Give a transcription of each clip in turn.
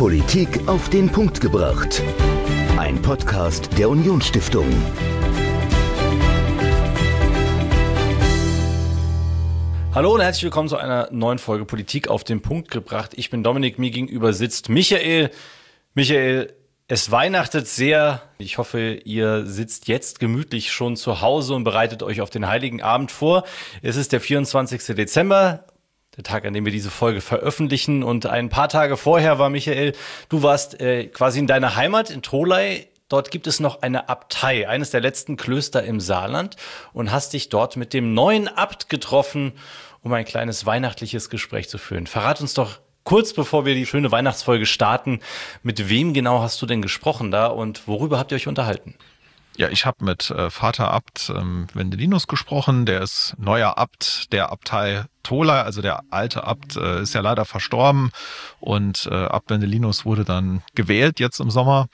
Politik auf den Punkt gebracht. Ein Podcast der Unionsstiftung. Hallo und herzlich willkommen zu einer neuen Folge Politik auf den Punkt gebracht. Ich bin Dominik, mir gegenüber sitzt Michael. Michael, es weihnachtet sehr. Ich hoffe, ihr sitzt jetzt gemütlich schon zu Hause und bereitet euch auf den Heiligen Abend vor. Es ist der 24. Dezember, der Tag, an dem wir diese Folge veröffentlichen. Und ein paar Tage vorher war Michael, du warst quasi in deiner Heimat in Tholey. Dort gibt es noch eine Abtei, eines der letzten Klöster im Saarland, und hast dich dort mit dem neuen Abt getroffen, um ein kleines weihnachtliches Gespräch zu führen. Verrat uns doch kurz, bevor wir die schöne Weihnachtsfolge starten, mit wem genau hast du denn gesprochen da und worüber habt ihr euch unterhalten? Ja, ich habe mit Vater Abt Wendelinus gesprochen. Der ist neuer Abt der Abtei Tholey. Also der alte Abt ist ja leider verstorben und Abt Wendelinus wurde dann gewählt jetzt im Sommer.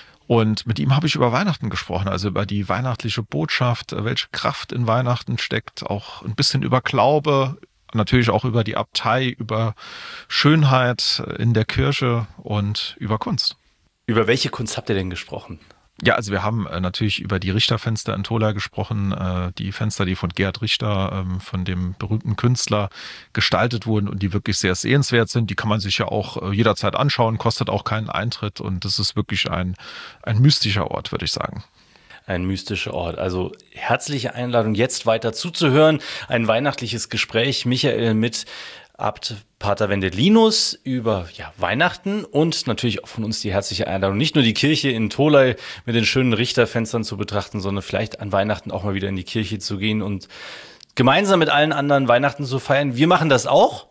Und mit ihm habe ich über Weihnachten gesprochen, also über die weihnachtliche Botschaft, welche Kraft in Weihnachten steckt, auch ein bisschen über Glaube, natürlich auch über die Abtei, über Schönheit in der Kirche und über Kunst. Über welche Kunst habt ihr denn gesprochen? Ja, also wir haben natürlich über die Richterfenster in Tholey gesprochen, die Fenster, die von Gerhard Richter, von dem berühmten Künstler, gestaltet wurden und die wirklich sehr sehenswert sind. Die kann man sich ja auch jederzeit anschauen, kostet auch keinen Eintritt und das ist wirklich ein mystischer Ort, würde ich sagen. Ein mystischer Ort. Also herzliche Einladung, jetzt weiter zuzuhören. Ein weihnachtliches Gespräch, Michael, mit Abt Pater Wendelinus über Weihnachten und natürlich auch von uns die herzliche Einladung, nicht nur die Kirche in Tholey mit den schönen Richterfenstern zu betrachten, sondern vielleicht an Weihnachten auch mal wieder in die Kirche zu gehen und gemeinsam mit allen anderen Weihnachten zu feiern. Wir machen das auch.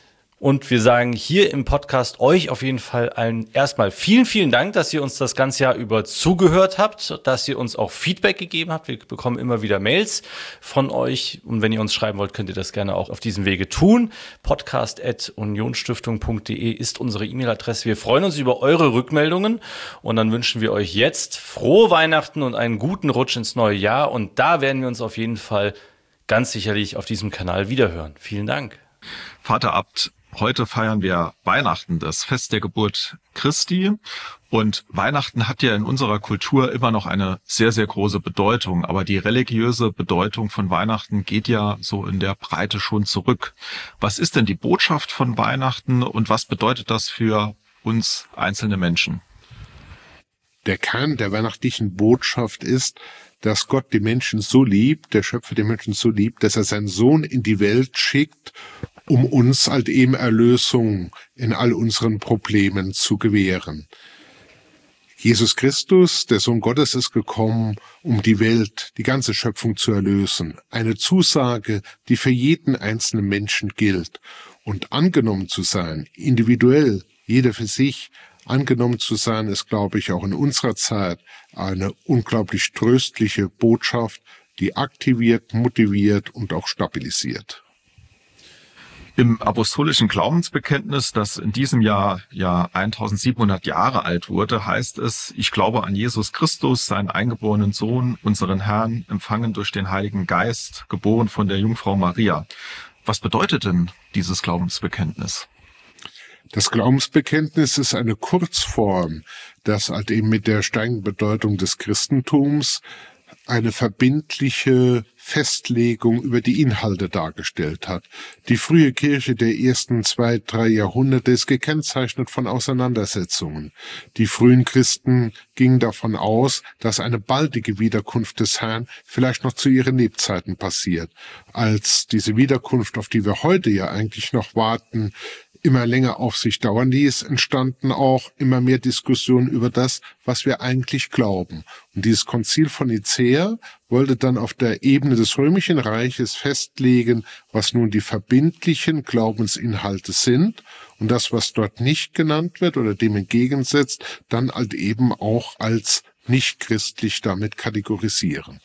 Und wir sagen hier im Podcast euch auf jeden Fall allen erstmal vielen, vielen Dank, dass ihr uns das ganze Jahr über zugehört habt, dass ihr uns auch Feedback gegeben habt. Wir bekommen immer wieder Mails von euch. Und wenn ihr uns schreiben wollt, könnt ihr das gerne auch auf diesem Wege tun. podcast@unionsstiftung.de ist unsere E-Mail-Adresse. Wir freuen uns über eure Rückmeldungen. Und dann wünschen wir euch jetzt frohe Weihnachten und einen guten Rutsch ins neue Jahr. Und da werden wir uns auf jeden Fall ganz sicherlich auf diesem Kanal wiederhören. Vielen Dank. Vater Abt, heute feiern wir Weihnachten, das Fest der Geburt Christi. Und Weihnachten hat ja in unserer Kultur immer noch eine sehr, sehr große Bedeutung. Aber die religiöse Bedeutung von Weihnachten geht ja so in der Breite schon zurück. Was ist denn die Botschaft von Weihnachten und was bedeutet das für uns einzelne Menschen? Der Kern der weihnachtlichen Botschaft ist, dass Gott die Menschen so liebt, der Schöpfer die Menschen so liebt, dass er seinen Sohn in die Welt schickt, um uns halt eben Erlösung in all unseren Problemen zu gewähren. Jesus Christus, der Sohn Gottes, ist gekommen, um die Welt, die ganze Schöpfung zu erlösen. Eine Zusage, die für jeden einzelnen Menschen gilt. Und angenommen zu sein, individuell, jeder für sich, angenommen zu sein, ist, glaube ich, auch in unserer Zeit eine unglaublich tröstliche Botschaft, die aktiviert, motiviert und auch stabilisiert. Im apostolischen Glaubensbekenntnis, das in diesem Jahr 1700 Jahre alt wurde, heißt es: Ich glaube an Jesus Christus, seinen eingeborenen Sohn, unseren Herrn, empfangen durch den Heiligen Geist, geboren von der Jungfrau Maria. Was bedeutet denn dieses Glaubensbekenntnis? Das Glaubensbekenntnis ist eine Kurzform, das halt eben mit der steigenden Bedeutung des Christentums eine verbindliche Festlegung über die Inhalte dargestellt hat. Die frühe Kirche der ersten 2-3 Jahrhunderte ist gekennzeichnet von Auseinandersetzungen. Die frühen Christen gingen davon aus, dass eine baldige Wiederkunft des Herrn vielleicht noch zu ihren Lebzeiten passiert. Als diese Wiederkunft, auf die wir heute ja eigentlich noch warten, immer länger auf sich dauern ließ, entstanden auch immer mehr Diskussionen über das, was wir eigentlich glauben. Und dieses Konzil von Nicäa wollte dann auf der Ebene des Römischen Reiches festlegen, was nun die verbindlichen Glaubensinhalte sind und das, was dort nicht genannt wird oder dem entgegensetzt, dann halt eben auch als nicht christlich damit kategorisieren.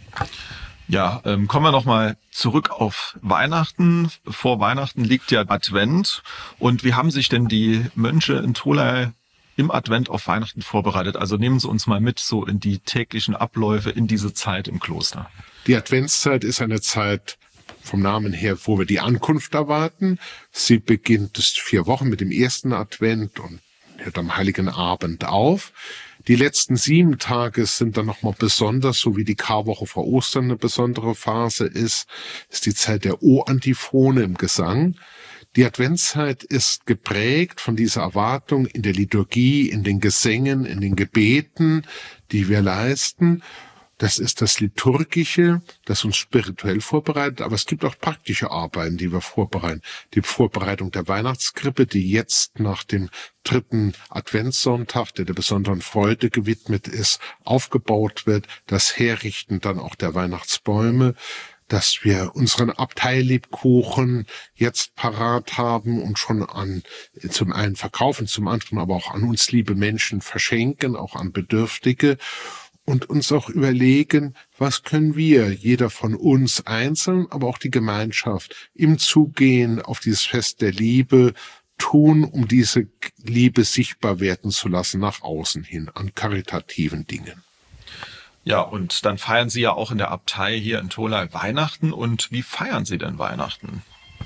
Ja, kommen wir nochmal zurück auf Weihnachten. Vor Weihnachten liegt ja Advent. Und wie haben sich denn die Mönche in Tholey im Advent auf Weihnachten vorbereitet? Also nehmen Sie uns mal mit so in die täglichen Abläufe, in diese Zeit im Kloster. Die Adventszeit ist eine Zeit vom Namen her, wo wir die Ankunft erwarten. Sie beginnt 4 Wochen mit dem ersten Advent und hört am Heiligen Abend auf. Die letzten 7 Tage sind dann nochmal besonders, so wie die Karwoche vor Ostern eine besondere Phase ist die Zeit der O-Antiphone im Gesang. Die Adventszeit ist geprägt von dieser Erwartung in der Liturgie, in den Gesängen, in den Gebeten, die wir leisten. Das ist das Liturgische, das uns spirituell vorbereitet, aber es gibt auch praktische Arbeiten, die wir vorbereiten. Die Vorbereitung der Weihnachtskrippe, die jetzt nach dem 3. Adventssonntag, der besonderen Freude gewidmet ist, aufgebaut wird. Das Herrichten dann auch der Weihnachtsbäume, dass wir unseren Abteilebkuchen jetzt parat haben und schon zum einen verkaufen, zum anderen aber auch an uns liebe Menschen verschenken, auch an Bedürftige. Und uns auch überlegen, was können wir, jeder von uns einzeln, aber auch die Gemeinschaft, im Zugehen auf dieses Fest der Liebe tun, um diese Liebe sichtbar werden zu lassen nach außen hin, an karitativen Dingen. Ja, und dann feiern Sie ja auch in der Abtei hier in Tholey Weihnachten. Und wie feiern Sie denn Weihnachten?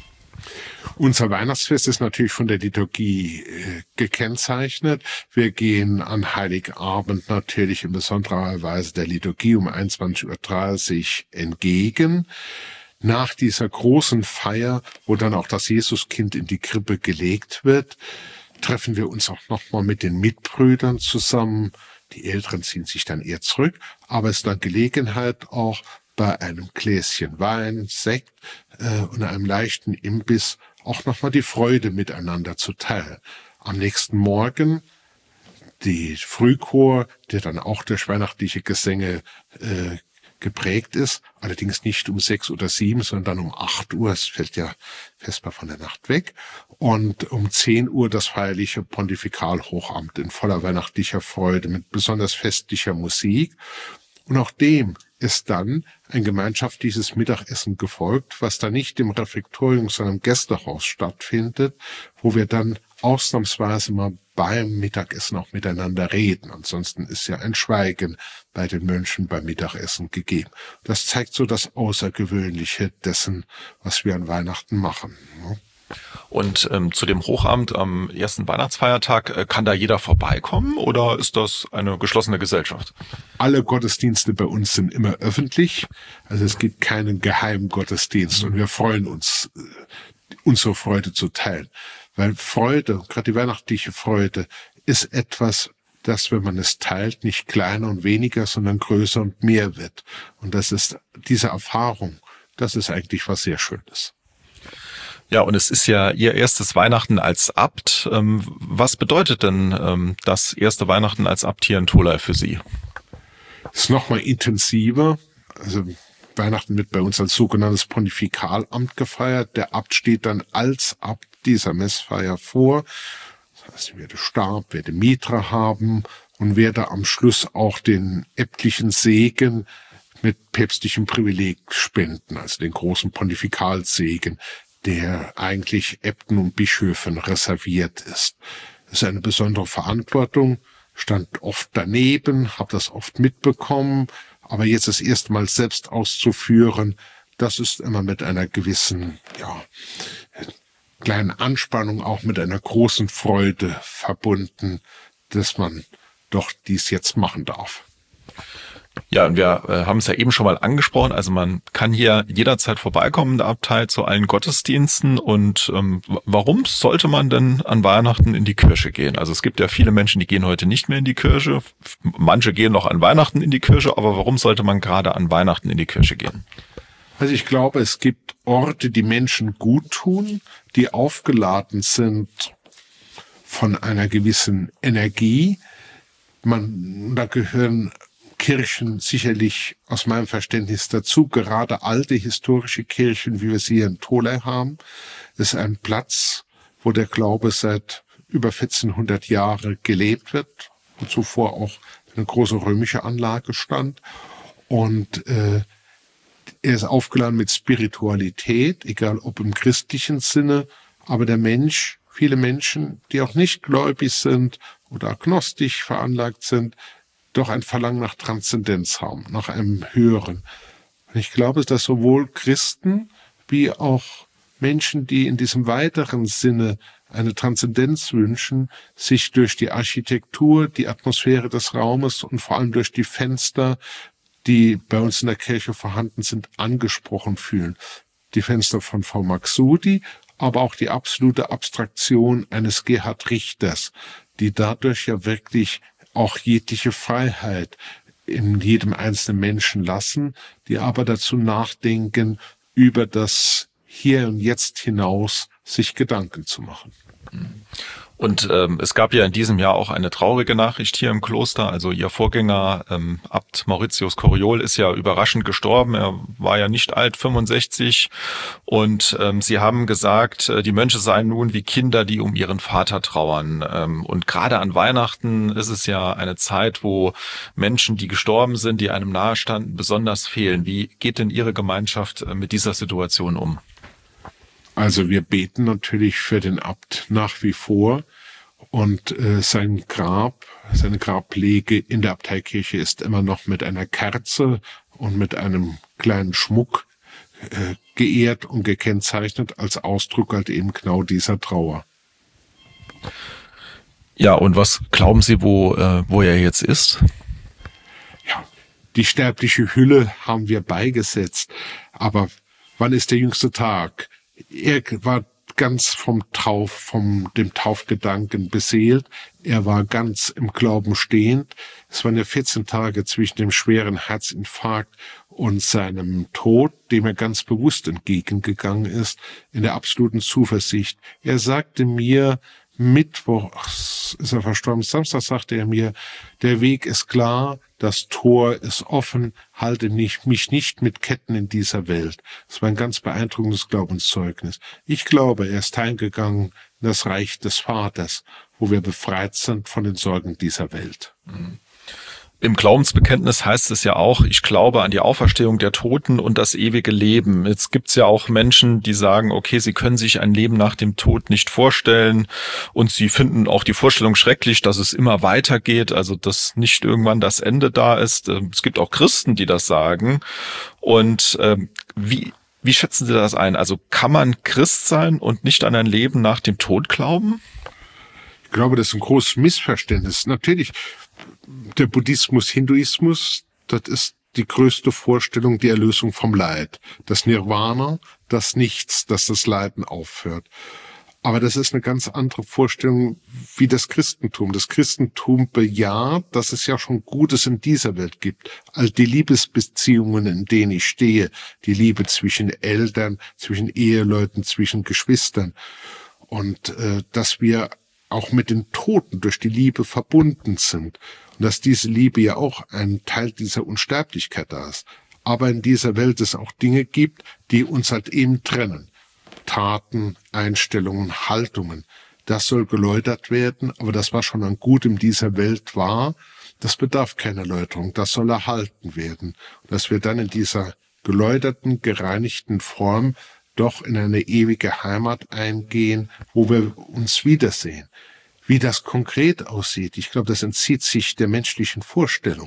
Unser Weihnachtsfest ist natürlich von der Liturgie gekennzeichnet. Wir gehen an Heiligabend natürlich in besonderer Weise der Liturgie um 21:30 Uhr entgegen. Nach dieser großen Feier, wo dann auch das Jesuskind in die Krippe gelegt wird, treffen wir uns auch nochmal mit den Mitbrüdern zusammen. Die Älteren ziehen sich dann eher zurück, aber es ist dann Gelegenheit auch bei einem Gläschen Wein, Sekt und einem leichten Imbiss auch nochmal die Freude miteinander zu teilen. Am nächsten Morgen die Frühchor, der dann auch durch weihnachtliche Gesänge geprägt ist, allerdings nicht um 6 oder 7, sondern um 8 Uhr, es fällt ja Vesper von der Nacht weg, und um 10 Uhr das feierliche Pontifikalhochamt in voller weihnachtlicher Freude mit besonders festlicher Musik. Und auch dem ist dann ein gemeinschaftliches Mittagessen gefolgt, was dann nicht im Refektorium, sondern im Gästehaus stattfindet, wo wir dann ausnahmsweise mal beim Mittagessen auch miteinander reden. Ansonsten ist ja ein Schweigen bei den Mönchen beim Mittagessen gegeben. Das zeigt so das Außergewöhnliche dessen, was wir an Weihnachten machen. Und zu dem Hochamt am ersten Weihnachtsfeiertag, kann da jeder vorbeikommen oder ist das eine geschlossene Gesellschaft? Alle Gottesdienste bei uns sind immer öffentlich. Also es gibt keinen geheimen Gottesdienst und wir freuen uns, unsere Freude zu teilen. Weil Freude, gerade die weihnachtliche Freude, ist etwas, das, wenn man es teilt, nicht kleiner und weniger, sondern größer und mehr wird. Und das ist diese Erfahrung, das ist eigentlich was sehr Schönes. Ja, und es ist ja Ihr erstes Weihnachten als Abt. Was bedeutet denn das erste Weihnachten als Abt hier in Tholey für Sie? Es ist nochmal intensiver. Also Weihnachten wird bei uns als sogenanntes Pontifikalamt gefeiert. Der Abt steht dann als Abt dieser Messfeier vor. Das heißt, ich werde Stab, werde Mitra haben und werde am Schluss auch den äbtlichen Segen mit päpstlichem Privileg spenden, also den großen Pontifikalsegen, der eigentlich Äbten und Bischöfen reserviert ist. Das ist eine besondere Verantwortung, stand oft daneben, habe das oft mitbekommen, aber jetzt das erste Mal selbst auszuführen, das ist immer mit einer gewissen, kleinen Anspannung, auch mit einer großen Freude verbunden, dass man doch dies jetzt machen darf. Ja, und wir haben es ja eben schon mal angesprochen, also man kann hier jederzeit vorbeikommen in der Abtei zu allen Gottesdiensten. Und warum sollte man denn an Weihnachten in die Kirche gehen? Also es gibt ja viele Menschen, die gehen heute nicht mehr in die Kirche, manche gehen noch an Weihnachten in die Kirche, aber warum sollte man gerade an Weihnachten in die Kirche gehen? Also ich glaube, es gibt Orte, die Menschen gut tun, die aufgeladen sind von einer gewissen Energie. Da gehören Kirchen sicherlich aus meinem Verständnis dazu, gerade alte historische Kirchen, wie wir sie hier in Tholey haben. Es ist ein Platz, wo der Glaube seit über 1400 Jahre gelebt wird und zuvor auch eine große römische Anlage stand. Und er ist aufgeladen mit Spiritualität, egal ob im christlichen Sinne, aber der Mensch, viele Menschen, die auch nicht gläubig sind oder agnostisch veranlagt sind, doch ein Verlangen nach Transzendenz haben, nach einem Höheren. Und ich glaube, dass sowohl Christen wie auch Menschen, die in diesem weiteren Sinne eine Transzendenz wünschen, sich durch die Architektur, die Atmosphäre des Raumes und vor allem durch die Fenster, die bei uns in der Kirche vorhanden sind, angesprochen fühlen. Die Fenster von Frau Maxudi, aber auch die absolute Abstraktion eines Gerhard Richters, die dadurch ja wirklich auch jegliche Freiheit in jedem einzelnen Menschen lassen, die aber dazu nachdenken, über das Hier und Jetzt hinaus sich Gedanken zu machen. Und es gab ja in diesem Jahr auch eine traurige Nachricht hier im Kloster. Also Ihr Vorgänger, Abt Mauritius Coriol, ist ja überraschend gestorben. Er war ja nicht alt, 65. Und Sie haben gesagt, die Mönche seien nun wie Kinder, die um ihren Vater trauern. Und gerade an Weihnachten ist es ja eine Zeit, wo Menschen, die gestorben sind, die einem nahestanden, besonders fehlen. Wie geht denn Ihre Gemeinschaft mit dieser Situation um? Also wir beten natürlich für den Abt nach wie vor und seine Grablege in der Abteikirche ist immer noch mit einer Kerze und mit einem kleinen Schmuck geehrt und gekennzeichnet als Ausdruck halt eben genau dieser Trauer. Ja, und was glauben Sie, wo er jetzt ist? Ja, die sterbliche Hülle haben wir beigesetzt, aber wann ist der jüngste Tag? Er war ganz vom dem Taufgedanken beseelt. Er war ganz im Glauben stehend. Es waren ja 14 Tage zwischen dem schweren Herzinfarkt und seinem Tod, dem er ganz bewusst entgegengegangen ist, in der absoluten Zuversicht. Er sagte mir, Mittwochs ist er verstorben, Samstag sagte er mir, der Weg ist klar, das Tor ist offen, halte mich nicht mit Ketten in dieser Welt. Das war ein ganz beeindruckendes Glaubenszeugnis. Ich glaube, er ist heimgegangen in das Reich des Vaters, wo wir befreit sind von den Sorgen dieser Welt. Im Glaubensbekenntnis heißt es ja auch, ich glaube an die Auferstehung der Toten und das ewige Leben. Jetzt gibt's ja auch Menschen, die sagen, okay, sie können sich ein Leben nach dem Tod nicht vorstellen und sie finden auch die Vorstellung schrecklich, dass es immer weitergeht, also dass nicht irgendwann das Ende da ist. Es gibt auch Christen, die das sagen. Und wie schätzen Sie das ein? Also kann man Christ sein und nicht an ein Leben nach dem Tod glauben? Ich glaube, das ist ein großes Missverständnis. Natürlich, der Buddhismus, Hinduismus, das ist die größte Vorstellung, die Erlösung vom Leid. Das Nirvana, das Nichts, dass das Leiden aufhört. Aber das ist eine ganz andere Vorstellung wie das Christentum. Das Christentum bejaht, dass es ja schon Gutes in dieser Welt gibt. All die Liebesbeziehungen, in denen ich stehe, die Liebe zwischen Eltern, zwischen Eheleuten, zwischen Geschwistern. Und dass wir auch mit den Toten durch die Liebe verbunden sind. Und dass diese Liebe ja auch ein Teil dieser Unsterblichkeit da ist. Aber in dieser Welt es auch Dinge gibt, die uns halt eben trennen. Taten, Einstellungen, Haltungen. Das soll geläutert werden, aber das, was schon an Gutem dieser Welt war, das bedarf keiner Erläuterung. Das soll erhalten werden. Und dass wir dann in dieser geläuterten, gereinigten Form doch in eine ewige Heimat eingehen, wo wir uns wiedersehen. Wie das konkret aussieht, ich glaube, das entzieht sich der menschlichen Vorstellung.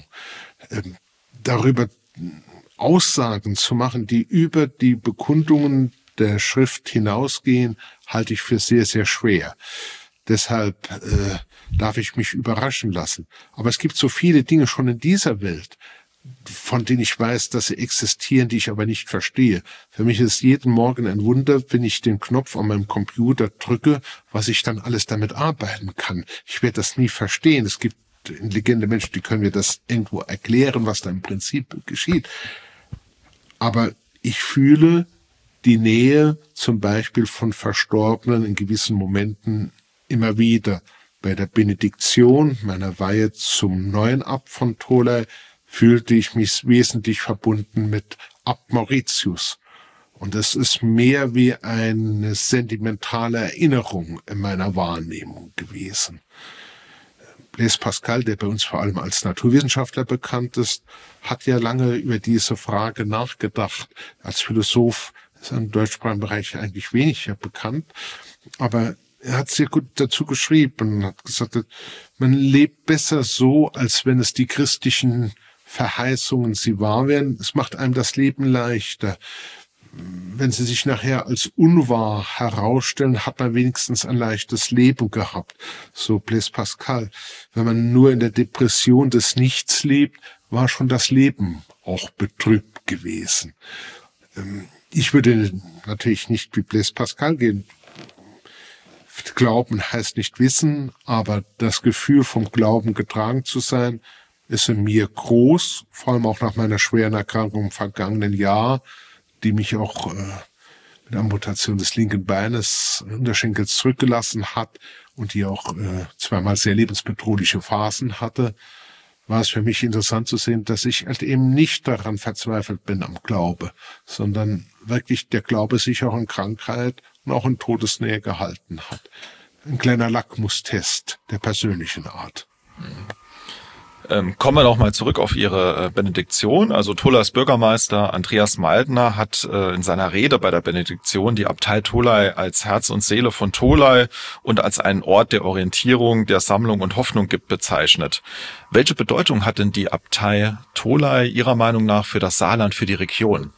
Darüber Aussagen zu machen, die über die Bekundungen der Schrift hinausgehen, halte ich für sehr, sehr schwer. Deshalb darf ich mich überraschen lassen. Aber es gibt so viele Dinge schon in dieser Welt, von denen ich weiß, dass sie existieren, die ich aber nicht verstehe. Für mich ist jeden Morgen ein Wunder, wenn ich den Knopf an meinem Computer drücke, was ich dann alles damit arbeiten kann. Ich werde das nie verstehen. Es gibt intelligente Menschen, die können mir das irgendwo erklären, was da im Prinzip geschieht. Aber ich fühle die Nähe zum Beispiel von Verstorbenen in gewissen Momenten immer wieder. Bei der Benediktion meiner Weihe zum neuen Abt von Tholey fühlte ich mich wesentlich verbunden mit Abt Mauritius. Und es ist mehr wie eine sentimentale Erinnerung in meiner Wahrnehmung gewesen. Blaise Pascal, der bei uns vor allem als Naturwissenschaftler bekannt ist, hat ja lange über diese Frage nachgedacht. Als Philosoph ist er im deutschsprachigen Bereich eigentlich weniger bekannt, aber er hat sehr gut dazu geschrieben und hat gesagt, man lebt besser so, als wenn es die christlichen Verheißungen sie wahr werden. Es macht einem das Leben leichter. wenn sie sich nachher als unwahr herausstellen, hat man wenigstens ein leichtes Leben gehabt. So Blaise Pascal. Wenn man nur in der Depression des Nichts lebt, war schon das Leben auch betrübt gewesen. Ich würde natürlich nicht wie Blaise Pascal gehen. Glauben heißt nicht wissen, aber das Gefühl vom Glauben getragen zu sein, ist in mir groß, vor allem auch nach meiner schweren Erkrankung im vergangenen Jahr, die mich auch mit Amputation des linken Beines, Unterschenkels zurückgelassen hat und die auch zweimal sehr lebensbedrohliche Phasen hatte, war es für mich interessant zu sehen, dass ich halt eben nicht daran verzweifelt bin am Glaube, sondern wirklich der Glaube sich auch in Krankheit und auch in Todesnähe gehalten hat. Ein kleiner Lackmustest der persönlichen Art. Kommen wir noch mal zurück auf Ihre Benediktion. Also Tholais Bürgermeister Andreas Maldner hat in seiner Rede bei der Benediktion die Abtei Tholey als Herz und Seele von Tholey und als einen Ort der Orientierung, der Sammlung und Hoffnung gibt bezeichnet. Welche Bedeutung hat denn die Abtei Tholey Ihrer Meinung nach für das Saarland, für die Region?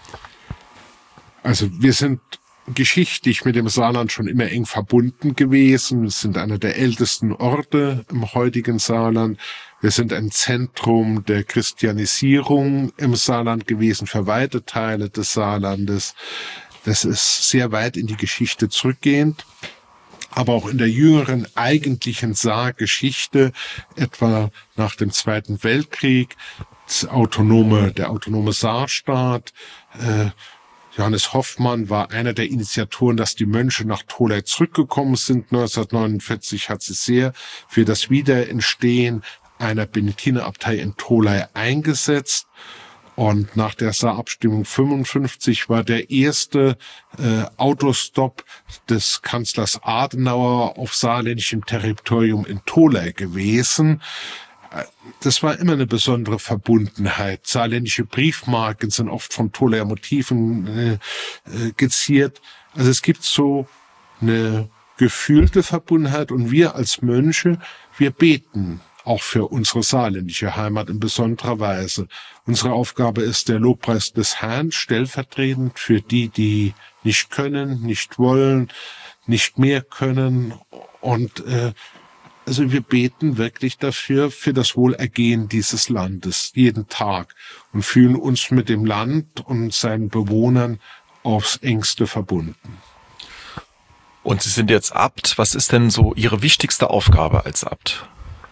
Also wir sind geschichtlich mit dem Saarland schon immer eng verbunden gewesen. Wir sind einer der ältesten Orte im heutigen Saarland. Wir sind ein Zentrum der Christianisierung im Saarland gewesen für weite Teile des Saarlandes. Das ist sehr weit in die Geschichte zurückgehend. Aber auch in der jüngeren eigentlichen Saargeschichte, etwa nach dem Zweiten Weltkrieg, der autonome Saarstaat, Johannes Hoffmann war einer der Initiatoren, dass die Mönche nach Tholey zurückgekommen sind. 1949 hat sie sehr für das Wiederentstehen einer Benediktinerabtei in Tholey eingesetzt. Und nach der Saarabstimmung 55 war der erste Autostopp des Kanzlers Adenauer auf saarländischem Territorium in Tholey gewesen. Das war immer eine besondere Verbundenheit. Saarländische Briefmarken sind oft von Tholeyer Motiven geziert. Also es gibt so eine gefühlte Verbundenheit und wir als Mönche, wir beten auch für unsere saarländische Heimat in besonderer Weise. Unsere Aufgabe ist der Lobpreis des Herrn, stellvertretend für die, die nicht können, nicht wollen, nicht mehr können und also wir beten wirklich dafür, für das Wohlergehen dieses Landes, jeden Tag und fühlen uns mit dem Land und seinen Bewohnern aufs Engste verbunden. Und Sie sind jetzt Abt. Was ist denn so Ihre wichtigste Aufgabe als Abt?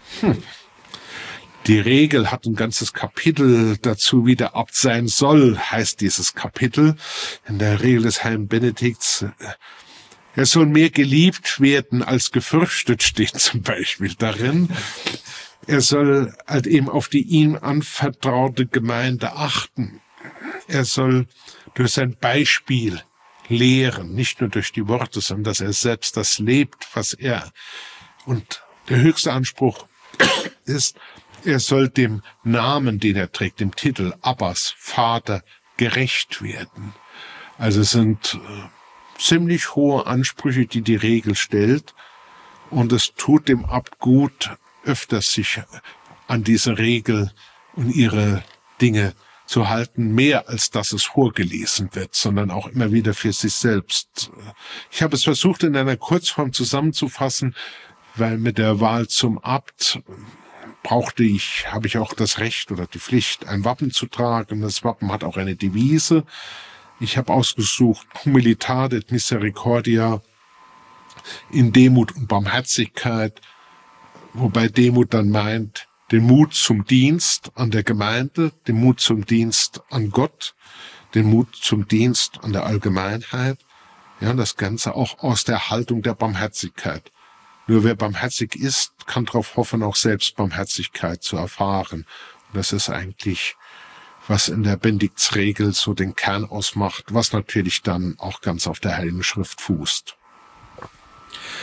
Die Regel hat ein ganzes Kapitel dazu, wie der Abt sein soll, heißt dieses Kapitel. In der Regel des Heiligen Benedikts: Er soll mehr geliebt werden als gefürchtet, steht zum Beispiel darin. Er soll halt eben auf die ihm anvertraute Gemeinde achten. Er soll durch sein Beispiel lehren, nicht nur durch die Worte, sondern dass er selbst das lebt, was er. Und der höchste Anspruch ist, er soll dem Namen, den er trägt, dem Titel Abbas, Vater, gerecht werden. Also es sind ziemlich hohe Ansprüche, die die Regel stellt. Und es tut dem Abt gut, öfters sich an diese Regel und ihre Dinge zu halten, mehr als dass es vorgelesen wird, sondern auch immer wieder für sich selbst. Ich habe es versucht, in einer Kurzform zusammenzufassen, weil mit der Wahl zum Abt habe ich auch das Recht oder die Pflicht, ein Wappen zu tragen. Das Wappen hat auch eine Devise. Ich habe ausgesucht Humilitate et Misericordia, in Demut und Barmherzigkeit, wobei Demut dann meint den Mut zum Dienst an der Gemeinde, den Mut zum Dienst an Gott, den Mut zum Dienst an der Allgemeinheit. Ja, das Ganze auch aus der Haltung der Barmherzigkeit. Nur wer barmherzig ist, kann darauf hoffen, auch selbst Barmherzigkeit zu erfahren. Und das ist eigentlich, was in der Benediktsregel so den Kern ausmacht, was natürlich dann auch ganz auf der Heiligen Schrift fußt.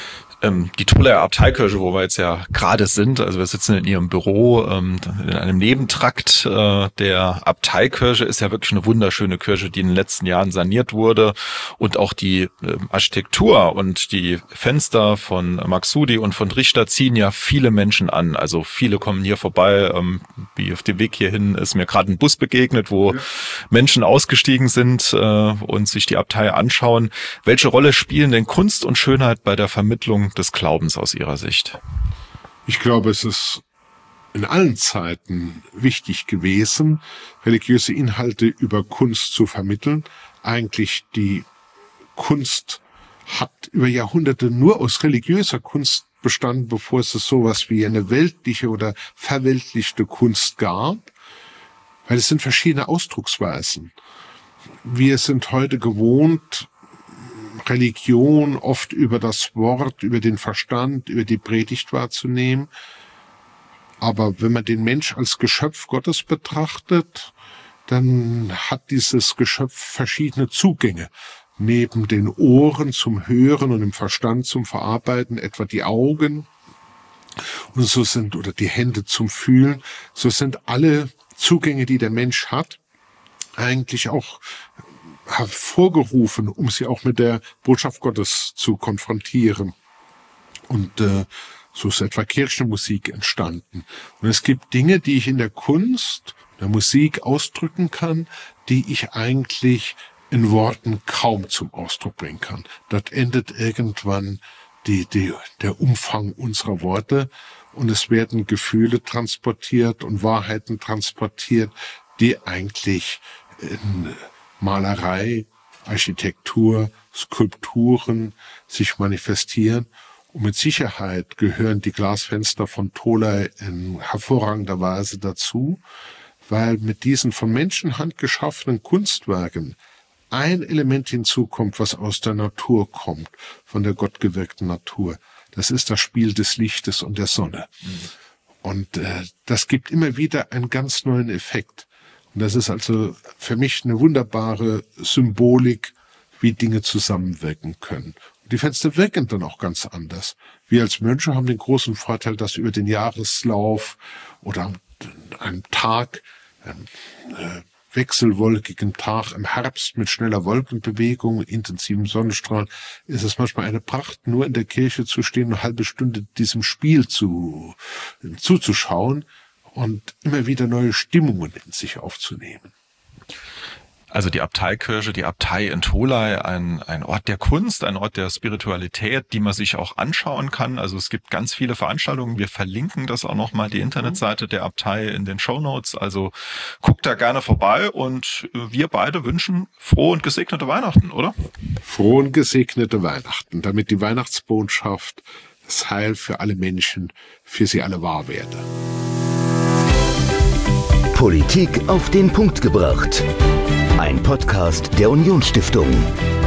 Die Tolaer Abteikirche, wo wir jetzt ja gerade sind, also wir sitzen in ihrem Büro in einem Nebentrakt der Abteikirche, ist ja wirklich eine wunderschöne Kirche, die in den letzten Jahren saniert wurde, und auch die Architektur und die Fenster von Maksoudi und von Richter ziehen ja viele Menschen an. Also viele kommen hier vorbei, wie auf dem Weg hierhin ist mir gerade ein Bus begegnet, wo Menschen ausgestiegen sind und sich die Abtei anschauen. Welche Rolle spielen denn Kunst und Schönheit bei der Vermittlung des Glaubens aus Ihrer Sicht? Ich glaube, es ist in allen Zeiten wichtig gewesen, religiöse Inhalte über Kunst zu vermitteln. Eigentlich die Kunst hat über Jahrhunderte nur aus religiöser Kunst bestanden, bevor es sowas wie eine weltliche oder verweltlichte Kunst gab, weil es sind verschiedene Ausdrucksweisen. Wir sind heute gewohnt, Religion oft über das Wort, über den Verstand, über die Predigt wahrzunehmen. Aber wenn man den Mensch als Geschöpf Gottes betrachtet, dann hat dieses Geschöpf verschiedene Zugänge. Neben den Ohren zum Hören und dem Verstand zum Verarbeiten, etwa die Augen und so sind, oder die Hände zum Fühlen, so sind alle Zugänge, die der Mensch hat, eigentlich auch hervorgerufen, um sie auch mit der Botschaft Gottes zu konfrontieren. Und so ist etwa Kirchenmusik entstanden. Und es gibt Dinge, die ich in der Kunst, der Musik ausdrücken kann, die ich eigentlich in Worten kaum zum Ausdruck bringen kann. Dort endet irgendwann der Umfang unserer Worte und es werden Gefühle transportiert und Wahrheiten transportiert, die eigentlich in Malerei, Architektur, Skulpturen sich manifestieren. Und mit Sicherheit gehören die Glasfenster von Tolai in hervorragender Weise dazu, weil mit diesen von Menschenhand geschaffenen Kunstwerken ein Element hinzukommt, was aus der Natur kommt, von der gottgewirkten Natur. Das ist das Spiel des Lichtes und der Sonne. Und das gibt immer wieder einen ganz neuen Effekt. Und das ist also für mich eine wunderbare Symbolik, wie Dinge zusammenwirken können. Und die Fenster wirken dann auch ganz anders. Wir als Mönche haben den großen Vorteil, dass über den Jahreslauf oder an einem Tag, wechselwolkigen Tag im Herbst mit schneller Wolkenbewegung, intensiven Sonnenstrahlen, ist es manchmal eine Pracht, nur in der Kirche zu stehen, eine halbe Stunde diesem Spiel zuzuschauen und immer wieder neue Stimmungen in sich aufzunehmen. Also die Abteikirche, die Abtei in Tolai, ein Ort der Kunst, ein Ort der Spiritualität, die man sich auch anschauen kann. Also es gibt ganz viele Veranstaltungen. Wir verlinken das auch nochmal, die Internetseite der Abtei in den Shownotes. Also guckt da gerne vorbei und wir beide wünschen frohe und gesegnete Weihnachten, oder? Frohe und gesegnete Weihnachten, damit die Weihnachtsbotschaft, das Heil für alle Menschen, für sie alle wahr werde. Politik auf den Punkt gebracht. Ein Podcast der Unionsstiftung.